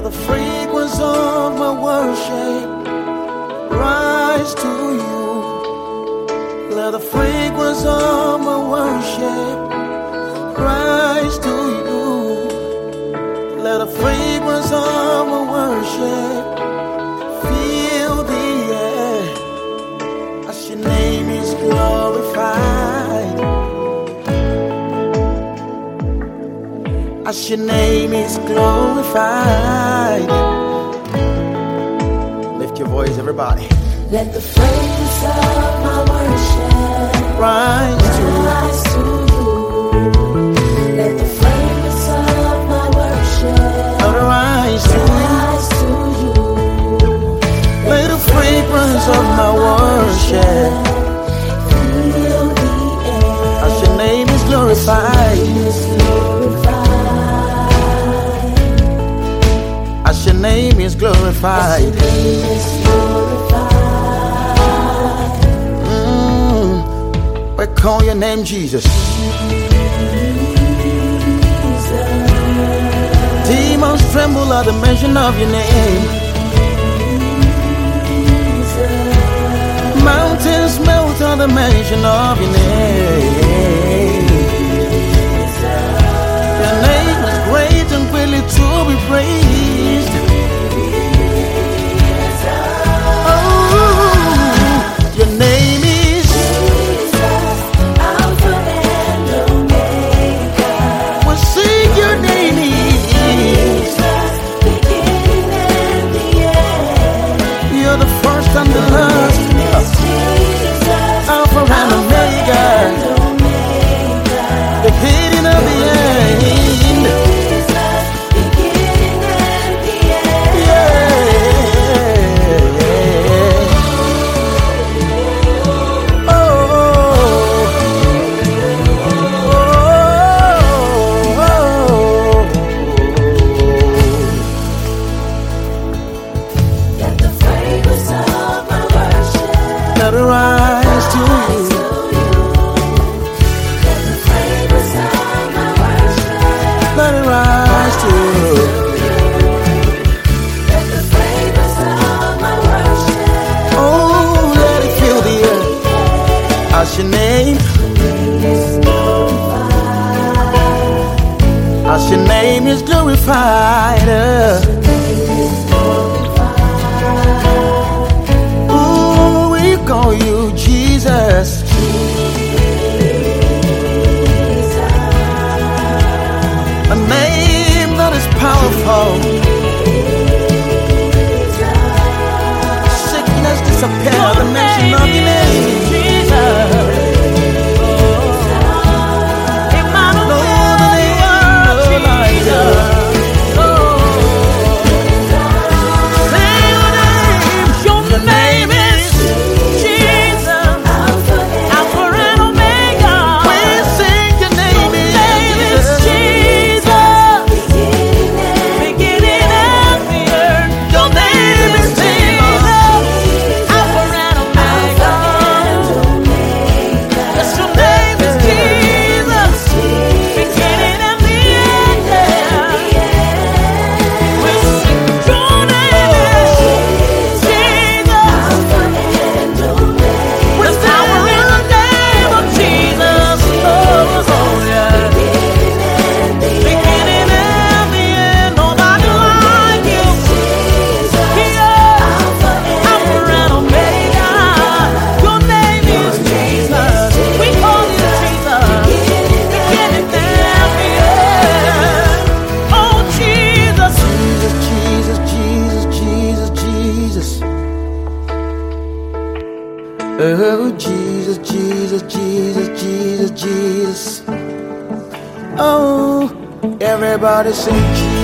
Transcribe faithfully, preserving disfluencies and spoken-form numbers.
the fragrance of my worship rise to you. Let the fragrance of my worship rise to you. Let the fragrance of my worship fill the air as your name is glorified. As your name is glorified. Lift your voice, everybody. Let the fragrance of my worship rise to, rise to you. Let the fragrance of my worship rise to, rise to you. Let the fragrance of my worship fill the air as your name is glorified. As your name is glorified. Mm, we call your name Jesus. Demons tremble at the mention of your name. Mountains melt at the mention of your name. Your name is great and greatly to be praised. Your name is Jesus, Alpha and Omega. We sing your name is Jesus, beginning and the end. You're the first and the last, Jesus, Alpha and Omega, the beginning of the end. Jesus, beginning and the end. Yeah. Oh, oh, oh, Let the fragrance of my worship let it rise to rise you. to you. Let the fragrance of my worship Let it rise to you. Let the fragrance of my worship Oh, let it fill the air as your name, as your name is glorified. Ooh, we call you Jesus. A name that is powerful. Sickness disappear. The mention of your name, Jesus. No other name, no like yours. Say your name. Your name is Jesus. Alpha Alpha and Omega. We sing your name is Jesus. Beginning and the end. Your name is Jesus. Alpha and Omega. Yes, your name is Jesus. Beginning and the end. We sing your name is Jesus. There's power in the name of Jesus. Oh, oh, yeah. Beginning and the end. Nobody like you. Yeah. Alpha and Omega. Your name is Jesus. We call you Jesus. Beginning and the end. Oh, Jesus. Jesus, Jesus, Jesus, Jesus, Jesus. Oh, Jesus, Jesus, Jesus, Jesus, Jesus. Oh, everybody sing Jesus.